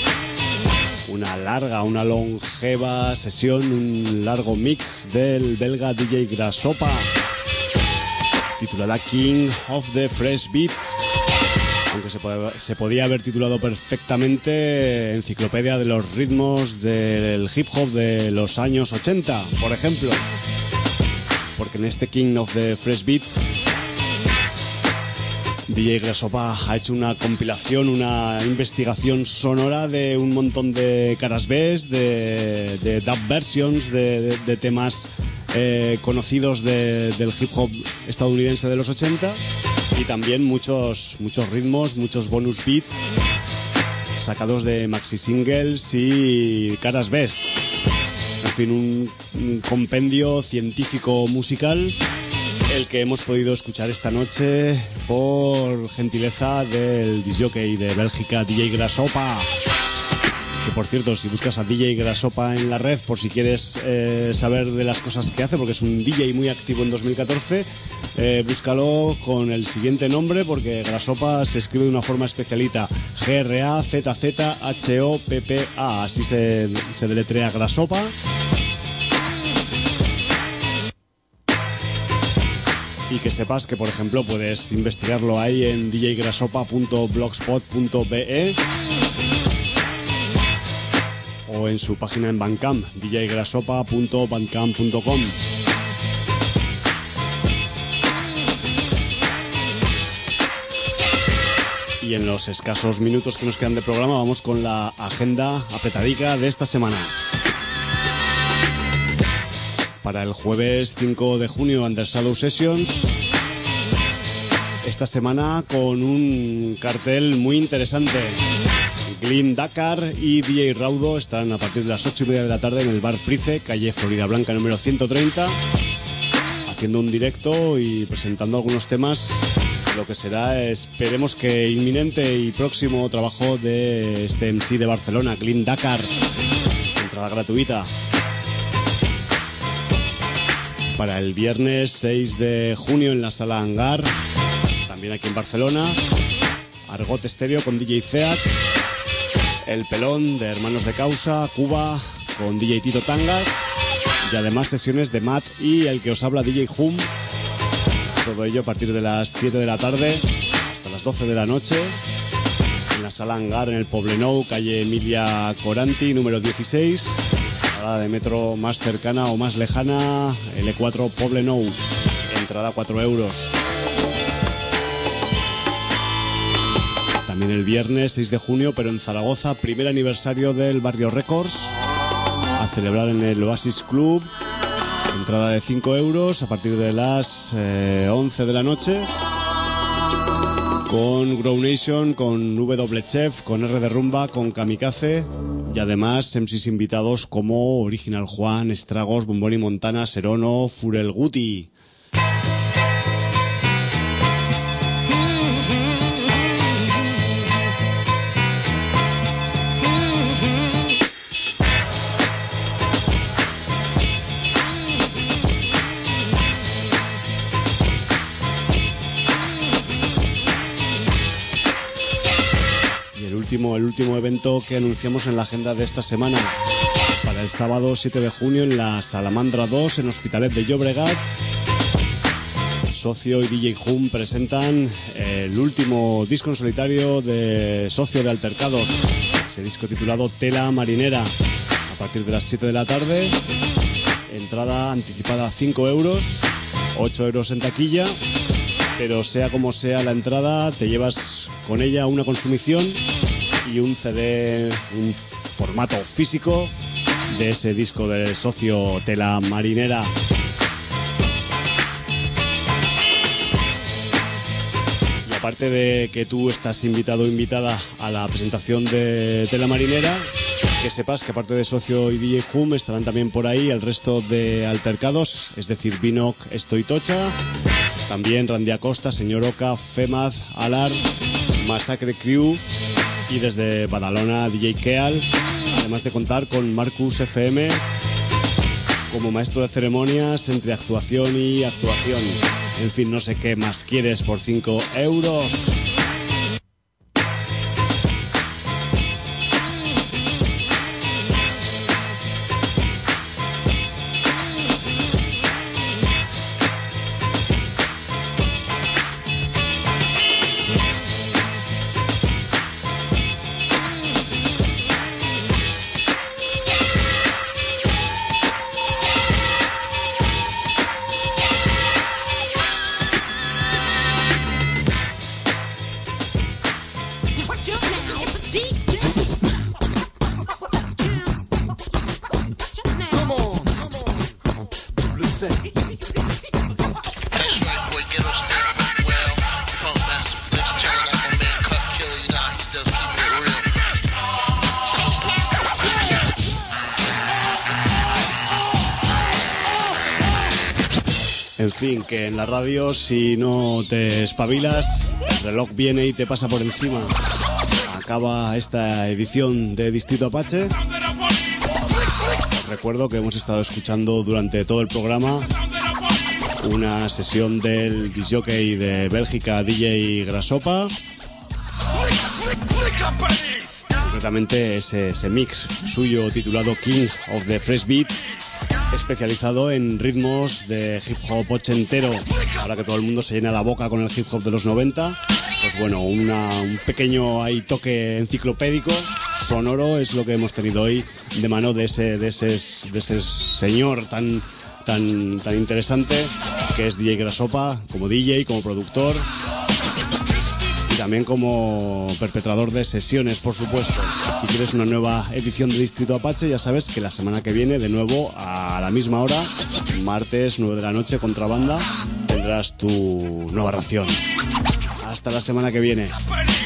Una longeva sesión, un largo mix del belga DJ Grasshopper, titulada King of the Fresh Beats, aunque se podía haber titulado perfectamente Enciclopedia de los ritmos del hip hop de los años 80, por ejemplo, porque en este King of the Fresh Beats DJ Grasshopper ha hecho una compilación, una investigación sonora de un montón de caras B, de dub versions, de temas conocidos del hip hop estadounidense de los 80, y también muchos ritmos, muchos bonus beats sacados de maxi singles y caras B. En fin, un compendio científico musical, el que hemos podido escuchar esta noche por gentileza del disjockey de Bélgica, DJ Grasshopper. Que por cierto, si buscas a DJ Grasshopper en la red, por si quieres saber de las cosas que hace, porque es un DJ muy activo en 2014, búscalo con el siguiente nombre, porque Grasshopper se escribe de una forma especialita: Grazzhoppa, así se deletrea Grasshopper. Y que sepas que, por ejemplo, puedes investigarlo ahí en djgrasshoppa.blogspot.be o en su página en Bandcamp, djgrasshoppa.bandcamp.com. Y en los escasos minutos que nos quedan de programa vamos con la agenda apretadica de esta semana. Para el jueves 5 de junio, Under Shadow Sessions. Esta semana con un cartel muy interesante. Glyn Dakar y DJ Raudo estarán a partir de las 8:30 de la tarde en el Bar Price, calle Florida Blanca número 130, haciendo un directo y presentando algunos temas, lo que será, esperemos que inminente y próximo trabajo de este MC de Barcelona, Glyn Dakar. Entrada gratuita. Para el viernes 6 de junio en la Sala Hangar, también aquí en Barcelona, Argot Estéreo con DJ Zeak, El Pelón de Hermanos de Causa, Cuba con DJ Tito Tangas, y además sesiones de Matt y el que os habla, DJ Hum. Todo ello a partir de las 7 de la tarde hasta las 12 de la noche en la Sala Hangar, en el Poblenou, calle Emilia Coranti número 16, de metro más cercana o más lejana, L4 Poblenou. Entrada 4 euros. También el viernes 6 de junio, pero en Zaragoza, primer aniversario del Barrio Records, a celebrar en el Oasis Club. Entrada de 5 euros a partir de las 11 de la noche. Con Grow Nation, con W Chef, con R de Rumba, con Kamikaze y además MCs invitados como Original Juan, Estragos, Bombón y Montana, Serono, Furel Guti. El último evento que anunciamos en la agenda de esta semana, para el sábado 7 de junio en la Salamandra 2 en Hospitalet de Llobregat. Socio y DJ Hum presentan el último disco en solitario de Socio de Altercados, ese disco titulado Tela Marinera, a partir de las 7 de la tarde. Entrada anticipada 5 euros, 8 euros en taquilla, pero sea como sea la entrada, te llevas con ella una consumición y un CD, un formato físico de ese disco del Socio Tela Marinera. Y aparte de que tú estás invitado o invitada a la presentación de Tela Marinera, que sepas que aparte de Socio y DJ Hum estarán también por ahí el resto de altercados, es decir, Binoc, Estoy Tocha, también Randy Acosta, Señor Oca, Femaz, Alar, Massacre Crew y desde Badalona DJ Keal, además de contar con Marcus FM como maestro de ceremonias entre actuación y actuación. En fin, no sé qué más quieres por 5 euros. En fin, que en la radio, si no te espabilas, el reloj viene y te pasa por encima. Acaba esta edición de Distrito Apache. Os recuerdo que hemos estado escuchando durante todo el programa una sesión del disjockey de Bélgica, DJ Grasopa. Concretamente ese mix suyo titulado King of the Fresh Beat, especializado en ritmos de hip hop ochentero. Ahora que todo el mundo se llena la boca con el hip hop de los 90, pues bueno, un pequeño ahí toque enciclopédico sonoro es lo que hemos tenido hoy de mano de ese señor tan interesante que es DJ Grasopa, como DJ, como productor y también como perpetrador de sesiones, por supuesto. Si quieres una nueva edición de Distrito Apache, ya sabes que la semana que viene, de nuevo a la misma hora, martes 9 de la noche, Contrabanda, tendrás tu nueva ración. Hasta la semana que viene.